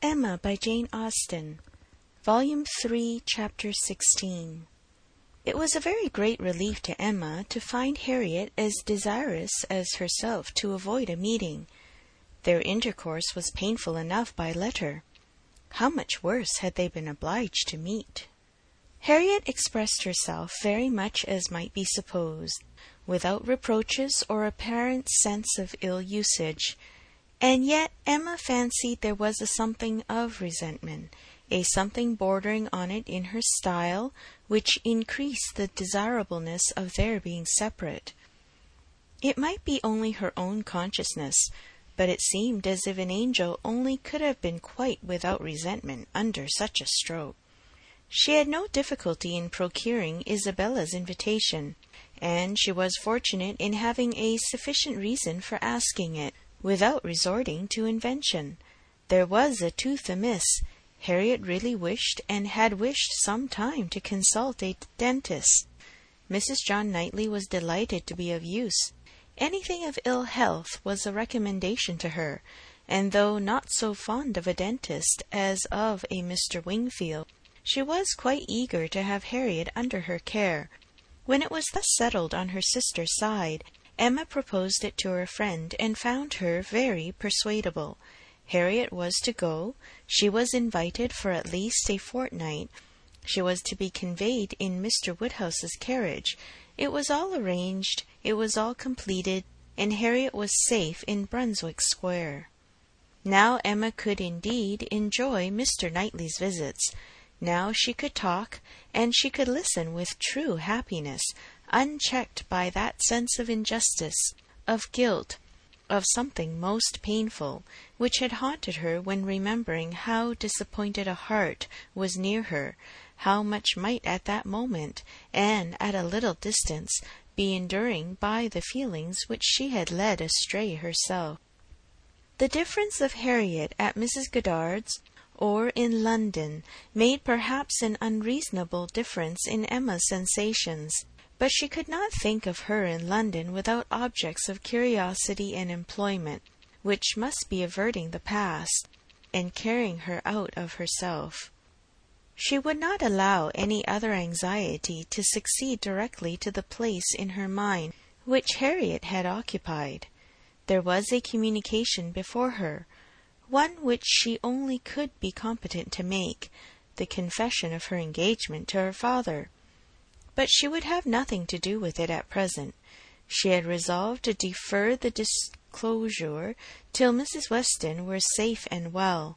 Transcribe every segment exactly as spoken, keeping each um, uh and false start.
Emma by Jane Austen, Volume three, Chapter sixteen. It was a very great relief to Emma to find Harriet as desirous as herself to avoid a meeting. Their intercourse was painful enough by letter. How much worse had they been obliged to meet! Harriet expressed herself very much as might be supposed, without reproaches or apparent sense of ill usage. And yet Emma fancied there was a something of resentment, a something bordering on it in her style, which increased the desirableness of their being separate. It might be only her own consciousness, but it seemed as if an angel only could have been quite without resentment under such a stroke. She had no difficulty in procuring Isabella's invitation, and she was fortunate in having a sufficient reason for asking it, without resorting to invention. There was a tooth amiss. Harriet really wished, and had wished some time, to consult a dentist. Missus John Knightley was delighted to be of use. Anything of ill health was a recommendation to her, and though not so fond of a dentist as of a Mister Wingfield, she was quite eager to have Harriet under her care. When it was thus settled on her sister's side, Emma proposed it to her friend, and found her very persuadable. Harriet was to go. She was invited for at least a fortnight. She was to be conveyed in Mister Woodhouse's carriage. It was all arranged, it was all completed, and Harriet was safe in Brunswick Square. Now Emma could indeed enjoy Mister Knightley's visits. Now she could talk, and she could listen with true happiness, unchecked by that sense of injustice, of guilt, of something most painful, which had haunted her when remembering how disappointed a heart was near her, how much might at that moment, and at a little distance, be enduring by the feelings which she had led astray herself. The difference of Harriet at Missus Goddard's or in London made perhaps an unreasonable difference in Emma's sensations, but she could not think of her in London without objects of curiosity and employment, which must be averting the past, and carrying her out of herself. She would not allow any other anxiety to succeed directly to the place in her mind which Harriet had occupied. There was a communication before her, one which she only could be competent to make, the confession of her engagement to her father. But she would have nothing to do with it at present. She had resolved to defer the disclosure till Missus Weston were safe and well.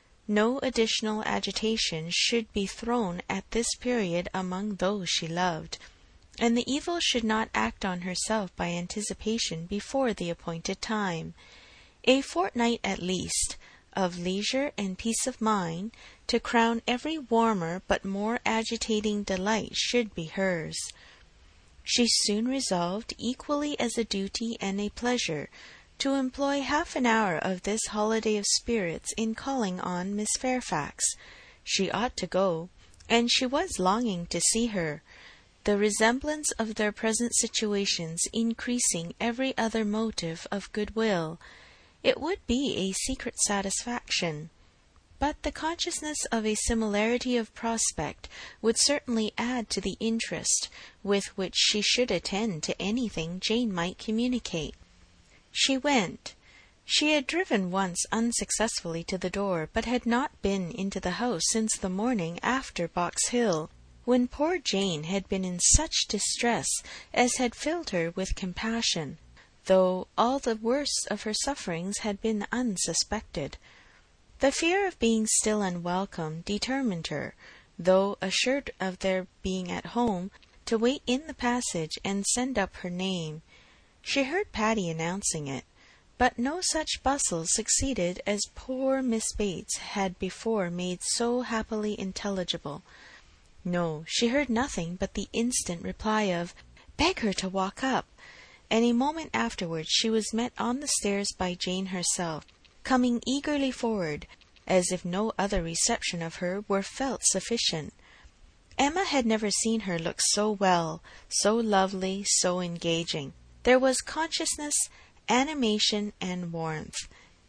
No additional agitation should be thrown at this period among those she loved, and the evil should not act on herself by anticipation before the appointed time. A fortnight at least, of leisure and peace of mind, to crown every warmer but more agitating delight, should be hers. She soon resolved, equally as a duty and a pleasure, to employ half an hour of this holiday of spirits in calling on Miss Fairfax. She ought to go, and she was longing to see her, the resemblance of their present situations increasing every other motive of goodwill. It would be a secret satisfaction, but the consciousness of a similarity of prospect would certainly add to the interest with which she should attend to anything Jane might communicate. She went. She had driven once unsuccessfully to the door, but had not been into the house since the morning after Box Hill, when poor Jane had been in such distress as had filled her with compassion, though all the worst of her sufferings had been unsuspected. The fear of being still unwelcome determined her, though assured of their being at home, to wait in the passage and send up her name. She heard Patty announcing it, but no such bustle succeeded as poor Miss Bates had before made so happily intelligible. No, she heard nothing but the instant reply of "Beg her to walk up," and a moment afterwards she was met on the stairs by Jane herself, coming eagerly forward, as if no other reception of her were felt sufficient. Emma had never seen her look so well, so lovely, so engaging. There was consciousness, animation, and warmth.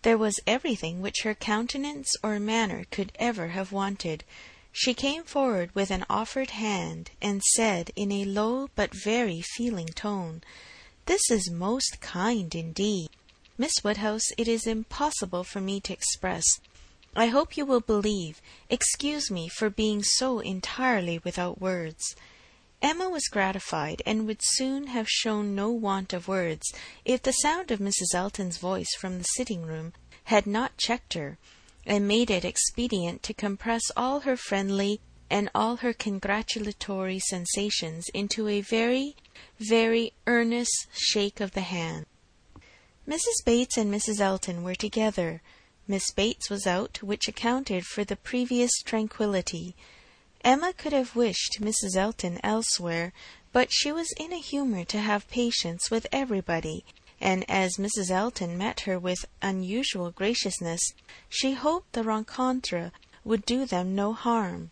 There was everything which her countenance or manner could ever have wanted. She came forward with an offered hand, and said in a low but very feeling tone, "This is most kind indeed. Miss Woodhouse, it is impossible for me to express. I hope you will believe. Excuse me for being so entirely without words." Emma was gratified, and would soon have shown no want of words, if the sound of Missus Elton's voice from the sitting-room had not checked her, and made it expedient to compress all her friendly and all her congratulatory sensations into a very, very earnest shake of the hand. Missus Bates and Missus Elton were together. Miss Bates was out, which accounted for the previous tranquillity. Emma could have wished Missus Elton elsewhere, but she was in a humour to have patience with everybody, and as Missus Elton met her with unusual graciousness, she hoped the rencontre would do them no harm.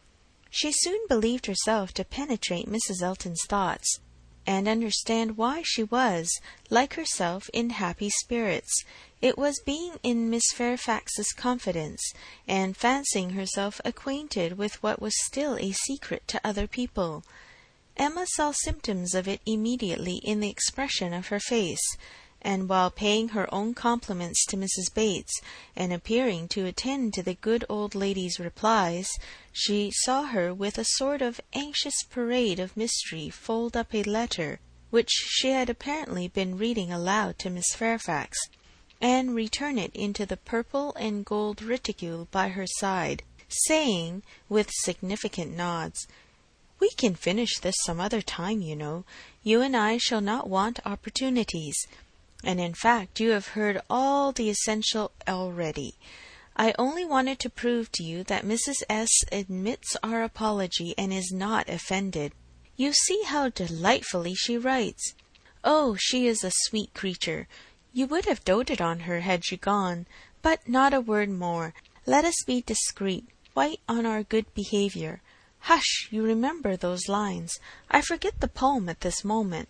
She soon believed herself to penetrate Missus Elton's thoughts, and understand why she was, like herself, in happy spirits. It was being in Miss Fairfax's confidence, and fancying herself acquainted with what was still a secret to other people. Emma saw symptoms of it immediately in the expression of her face, and while paying her own compliments to Missus Bates, and appearing to attend to the good old lady's replies, she saw her with a sort of anxious parade of mystery fold up a letter which she had apparently been reading aloud to Miss Fairfax, and return it into the purple and gold reticule by her side, saying, with significant nods, "We can finish this some other time, you know. You and I shall not want opportunities. And in fact you have heard all the essential already. I only wanted to prove to you that Missus S. admits our apology and is not offended. You see how delightfully she writes. Oh, she is a sweet creature. You would have doted on her had you gone. But not a word more. Let us be discreet, quite on our good behaviour. Hush, you remember those lines. I forget the poem at this moment.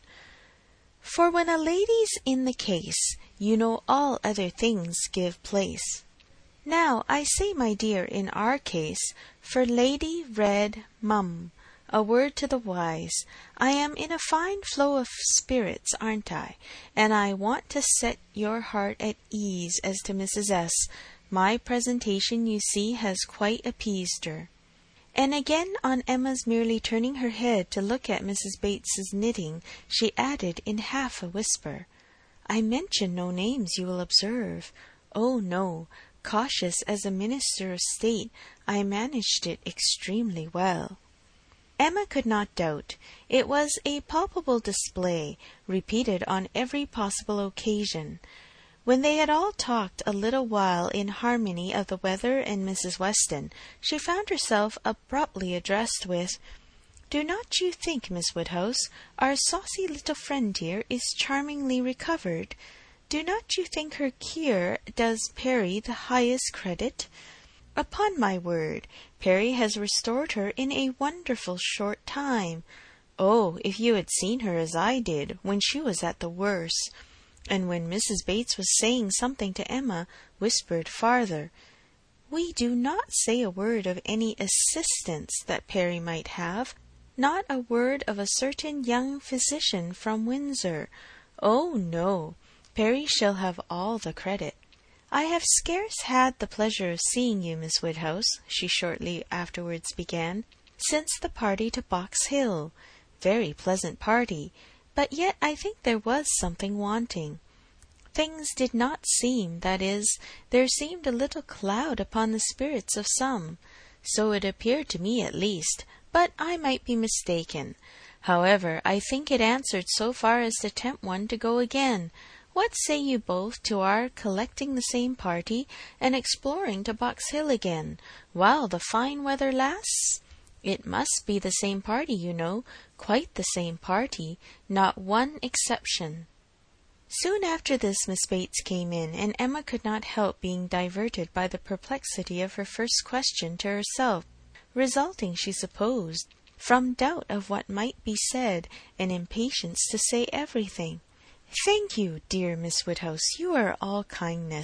For when a lady's in the case, you know all other things give place. Now, I say, my dear, in our case, for Lady Red Mum, a word to the wise. I am in a fine flow of spirits, aren't I? And I want to set your heart at ease as to Missus S. My presentation, you see, has quite appeased her." And again, on Emma's merely turning her head to look at Missus Bates's knitting, she added in half a whisper, "I mention no names, you will observe. Oh, no. Cautious as a minister of state, I managed it extremely well." Emma could not doubt. It was a palpable display, repeated on every possible occasion. When they had all talked a little while in harmony of the weather and Missus Weston, she found herself abruptly addressed with, "Do not you think, Miss Woodhouse, our saucy little friend here is charmingly recovered? Do not you think her cure does Perry the highest credit? Upon my word, Perry has restored her in a wonderful short time. Oh, if you had seen her as I did, when she was at the worst!" And when Missus Bates was saying something to Emma, whispered farther, "We do not say a word of any assistance that Perry might have, not a word of a certain young physician from Windsor. Oh, no, Perry shall have all the credit. I have scarce had the pleasure of seeing you, Miss Woodhouse," she shortly afterwards began, "since the party to Box Hill. Very pleasant party, but yet I think there was something wanting. Things did not seem, that is, there seemed a little cloud upon the spirits of some. So it appeared to me at least, but I might be mistaken. However, I think it answered so far as to tempt one to go again. What say you both to our collecting the same party, and exploring to Box Hill again, while the fine weather lasts? It must be the same party, you know, quite the same party, not one exception." Soon after this Miss Bates came in, and Emma could not help being diverted by the perplexity of her first question to herself, resulting, she supposed, from doubt of what might be said, and impatience to say everything. "Thank you, dear Miss Woodhouse, you are all kindness.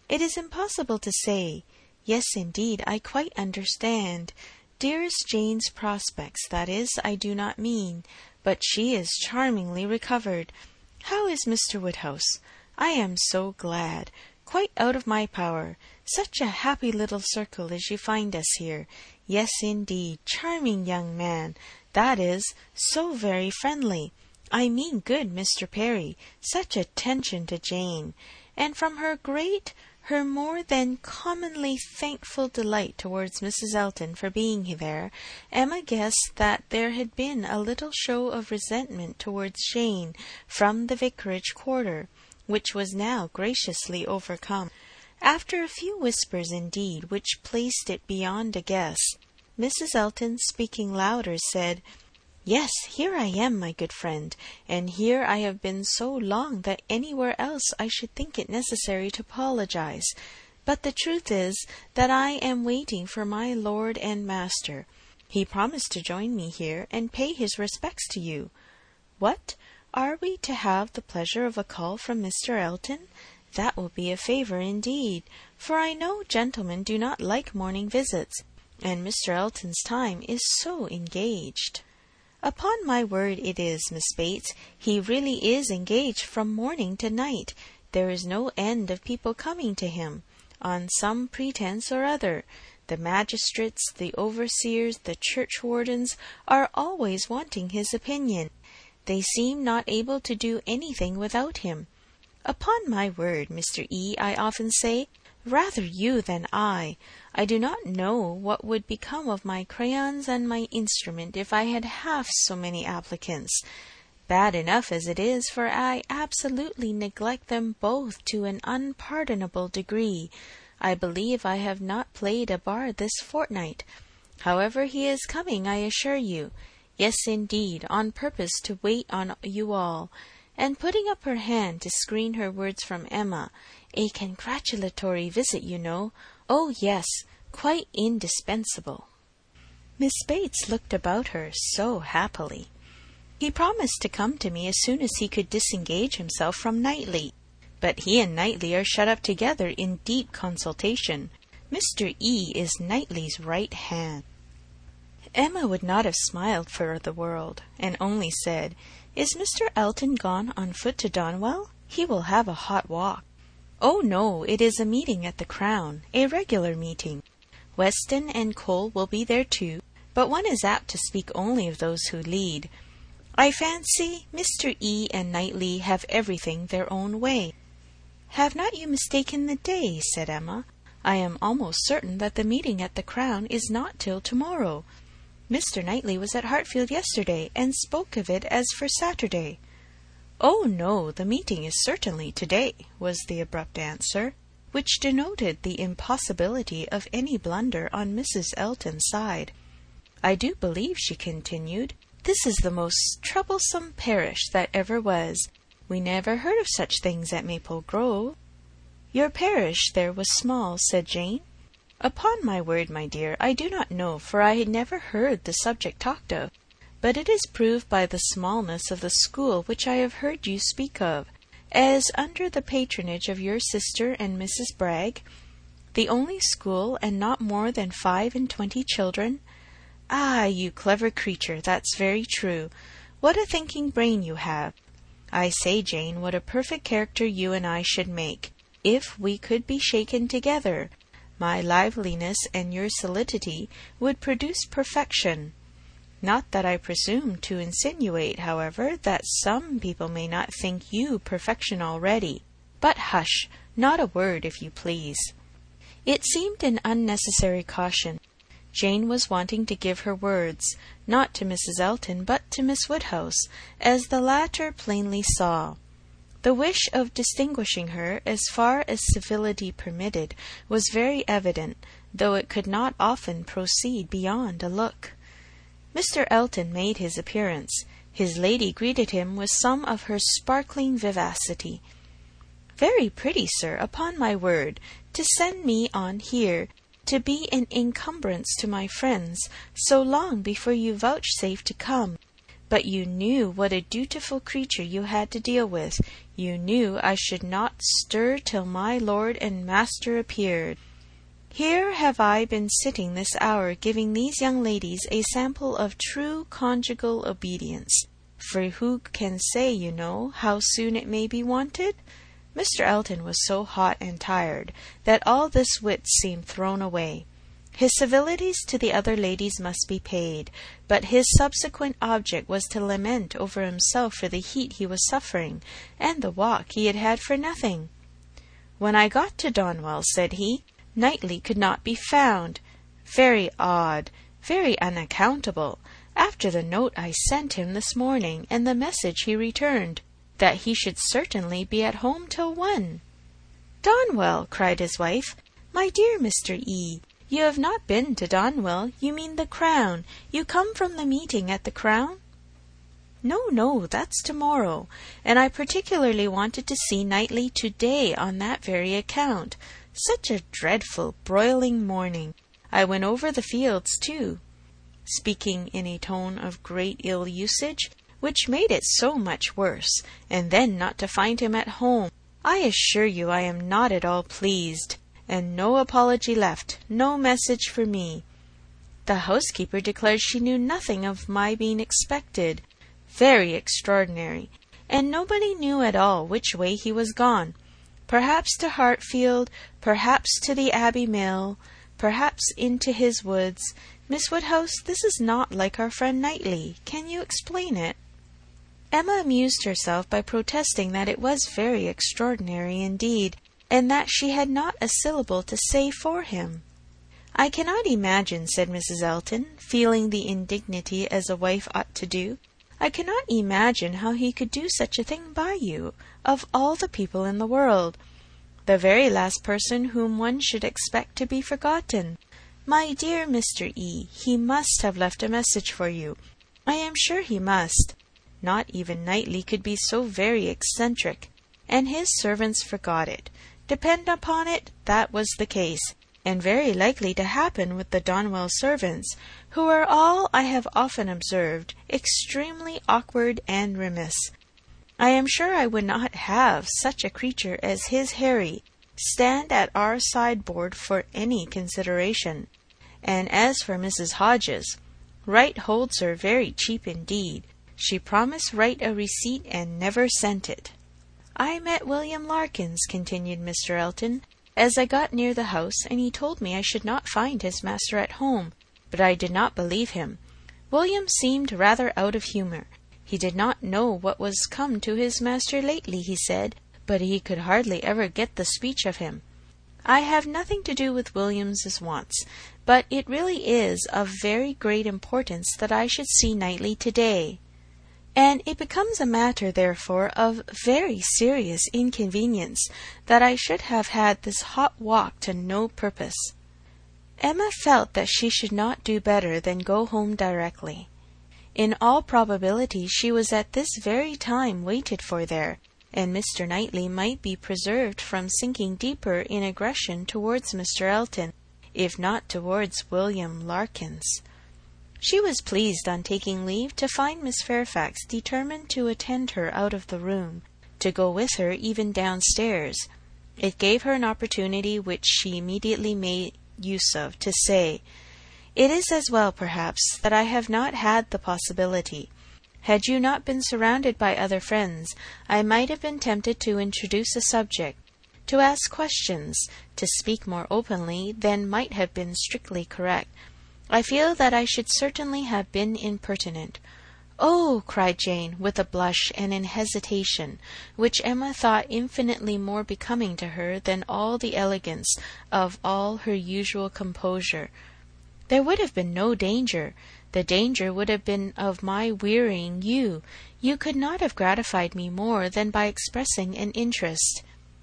It is impossible to say. Yes, indeed, I quite understand. Dearest Jane's prospects, that is, I do not mean. But she is charmingly recovered. How is Mister Woodhouse? I am so glad. Quite out of my power. Such a happy little circle as you find us here. Yes, indeed, charming young man. That is, so very friendly. I mean good Mister Perry. Such attention to Jane. And from her great, her more than commonly thankful delight towards Missus Elton for being there, Emma guessed that there had been a little show of resentment towards Jane from the vicarage quarter, which was now graciously overcome. After a few whispers, indeed, which placed it beyond a guess, Missus Elton, speaking louder, said, "Yes, here I am, my good friend, and here I have been so long that anywhere else I should think it necessary to apologize. But the truth is that I am waiting for my lord and master. He promised to join me here and pay his respects to you. What? Are we to have the pleasure of a call from Mister Elton? That will be a favour indeed, for I know gentlemen do not like morning visits, and Mister Elton's time is so engaged." "Upon my word it is, Miss Bates. He really is engaged from morning to night. There is no end of people coming to him, on some pretence or other. The magistrates, the overseers, the churchwardens, are always wanting his opinion. They seem not able to do anything without him. Upon my word, Mister E., I often say, rather you than I. I do not know what would become of my crayons and my instrument if I had half so many applicants. Bad enough as it is, for I absolutely neglect them both to an unpardonable degree. I believe I have not played a bar this fortnight. However, he is coming, I assure you. Yes, indeed, on purpose to wait on you all." And putting up her hand to screen her words from Emma, "A congratulatory visit, you know. Oh, yes, quite indispensable." Miss Bates looked about her so happily. "He promised to come to me as soon as he could disengage himself from Knightley. But he and Knightley are shut up together in deep consultation. Mister E. is Knightley's right hand." Emma would not have smiled for the world, and only said, "Is Mister Elton gone on foot to Donwell? He will have a hot walk." "Oh, no, it is a meeting at the Crown, a regular meeting. Weston and Cole will be there too, but one is apt to speak only of those who lead. I fancy Mister E. and Knightley have everything their own way." "Have not you mistaken the day?" said Emma. "I am almost certain that the meeting at the Crown is not till to-morrow. Mister Knightley was at Hartfield yesterday, and spoke of it as for Saturday." "Oh, no, the meeting is certainly to-day," was the abrupt answer, which denoted the impossibility of any blunder on Missus Elton's side. "I do believe," she continued, "this is the most troublesome parish that ever was. We never heard of such things at Maple Grove." "Your parish there was small," said Jane. "Upon my word, my dear, I do not know, for I had never heard the subject talked of. But it is proved by the smallness of the school which I have heard you speak of, as under the patronage of your sister and Missus Bragg. The only school, and not more than five and twenty children. Ah, you clever creature, that's very true. What a thinking brain you have! I say, Jane, what a perfect character you and I should make, if we could be shaken together. My liveliness and your solidity would produce perfection. Not that I presume to insinuate, however, that some people may not think you perfection already. But hush, not a word, if you please." It seemed an unnecessary caution. Jane was wanting to give her words, not to Missus Elton, but to Miss Woodhouse, as the latter plainly saw. The wish of distinguishing her, as far as civility permitted, was very evident, though it could not often proceed beyond a look. Mister Elton made his appearance. His lady greeted him with some of her sparkling vivacity. "Very pretty, sir, upon my word, to send me on here, to be an encumbrance to my friends, so long before you vouchsafed to come. But you knew what a dutiful creature you had to deal with. You knew I should not stir till my lord and master appeared. Here have I been sitting this hour giving these young ladies a sample of true conjugal obedience, for who can say, you know, how soon it may be wanted? Mister Elton was so hot and tired that all this wit seemed thrown away. His civilities to the other ladies must be paid, but his subsequent object was to lament over himself for the heat he was suffering, and the walk he had had for nothing. "When I got to Donwell," said he, "Knightley could not be found. Very odd, very unaccountable, after the note I sent him this morning, and the message he returned, that he should certainly be at home till one." "Donwell!" cried his wife. "My dear Mister E., you have not been to Donwell. You mean the Crown. You come from the meeting at the Crown?" "No, no, that's to-morrow, and I particularly wanted to see Knightley to-day on that very account. Such a dreadful broiling morning. I went over the fields too," speaking in a tone of great ill usage, which made it so much worse, "and then not to find him at home. I assure you I am not at all pleased. And no apology left, no message for me. The housekeeper declared she knew nothing of my being expected. Very extraordinary. And nobody knew at all which way he was gone. Perhaps to Hartfield, perhaps to the Abbey Mill, perhaps into his woods. Miss Woodhouse, this is not like our friend Knightley. Can you explain it?" Emma amused herself by protesting that it was very extraordinary indeed, and that she had not a syllable to say for him. "I cannot imagine," said Missus Elton, feeling the indignity as a wife ought to do, "I cannot imagine how he could do such a thing by you, of all the people in the world. The very last person whom one should expect to be forgotten. My dear Mister E., he must have left a message for you. I am sure he must. Not even Knightley could be so very eccentric, and his servants forgot it. Depend upon it, that was the case, and very likely to happen with the Donwell servants, who are all, I have often observed, extremely awkward and remiss. I am sure I would not have such a creature as his Harry stand at our sideboard for any consideration. And as for Missus Hodges, Wright holds her very cheap indeed. She promised Wright a receipt and never sent it." "I met William Larkins," continued Mister Elton, "as I got near the house, and he told me I should not find his master at home, but I did not believe him. William seemed rather out of humour. He did not know what was come to his master lately, he said, but he could hardly ever get the speech of him. I have nothing to do with William's wants, but it really is of very great importance that I should see Knightley to-day. And it becomes a matter, therefore, of very serious inconvenience that I should have had this hot walk to no purpose." Emma felt that she should not do better than go home directly. In all probability she was at this very time waited for there, and Mister Knightley might be preserved from sinking deeper in aggression towards Mister Elton, if not towards William Larkins. She was pleased on taking leave to find Miss Fairfax determined to attend her out of the room, to go with her even downstairs. It gave her an opportunity which she immediately made use of to say, "It is as well, perhaps, that I have not had the possibility. Had you not been surrounded by other friends, I might have been tempted to introduce a subject, to ask questions, to speak more openly than might have been strictly correct. I feel that I should certainly have been impertinent." "Oh!" cried Jane, with a blush and an hesitation, which Emma thought infinitely more becoming to her than all the elegance of all her usual composure. "There would have been no danger. The danger would have been of my wearying you. You could not have gratified me more than by expressing an interest.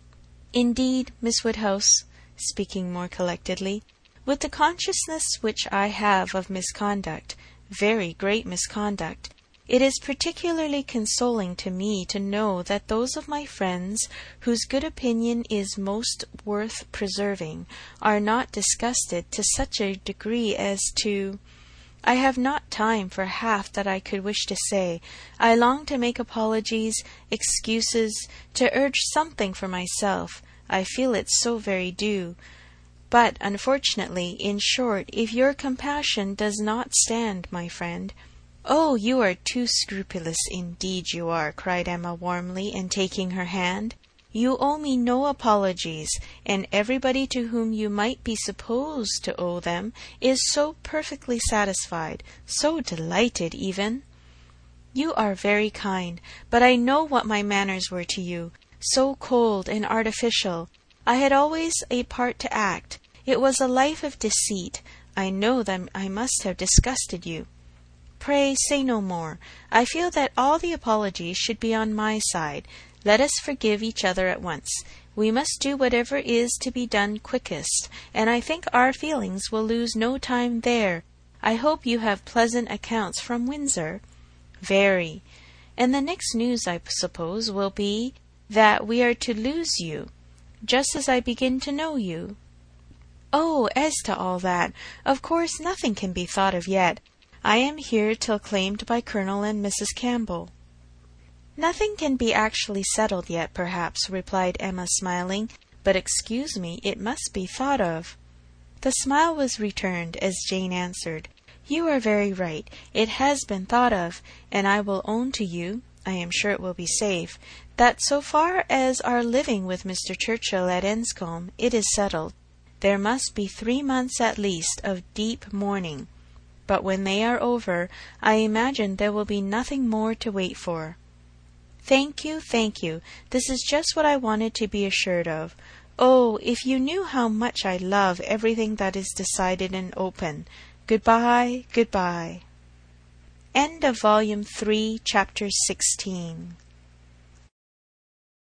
Indeed, Miss Woodhouse," speaking more collectedly, "with the consciousness which I have of misconduct, very great misconduct, it is particularly consoling to me to know that those of my friends whose good opinion is most worth preserving are not disgusted to such a degree as to I have not time for half that I could wish to say. I long to make apologies, excuses, to urge something for myself. I feel it so very due. But, unfortunately, in short, if your compassion does not stand, my friend— "Oh, you are too scrupulous, indeed you are," cried Emma warmly, and taking her hand. "You owe me no apologies, and everybody to whom you might be supposed to owe them is so perfectly satisfied, so delighted even." "You are very kind, but I know what my manners were to you, so cold and artificial. I had always a part to act. It was a life of deceit. I know that I must have disgusted you. Pray say no more. I feel that all the apologies should be on my side. Let us forgive each other at once. We must do whatever is to be done quickest, and I think our feelings will lose no time there. I hope you have pleasant accounts from Windsor?" "Very. And the next news, I suppose, will be that we are to lose you, just as I begin to know you." "Oh, as to all that, of course nothing can be thought of yet. I am here till claimed by Colonel and Missus Campbell." "Nothing can be actually settled yet, perhaps," replied Emma, smiling, "but excuse me, it must be thought of." The smile was returned as Jane answered, "You are very right. It has been thought of, and I will own to you, I am sure it will be safe, that so far as our living with Mister Churchill at Enscombe, it is settled. There must be three months at least of deep mourning, but when they are over, I imagine there will be nothing more to wait for." "Thank you, thank you. This is just what I wanted to be assured of. Oh, if you knew how much I love everything that is decided and open. Good-bye, good-bye." End of Volume Three, Chapter Sixteen.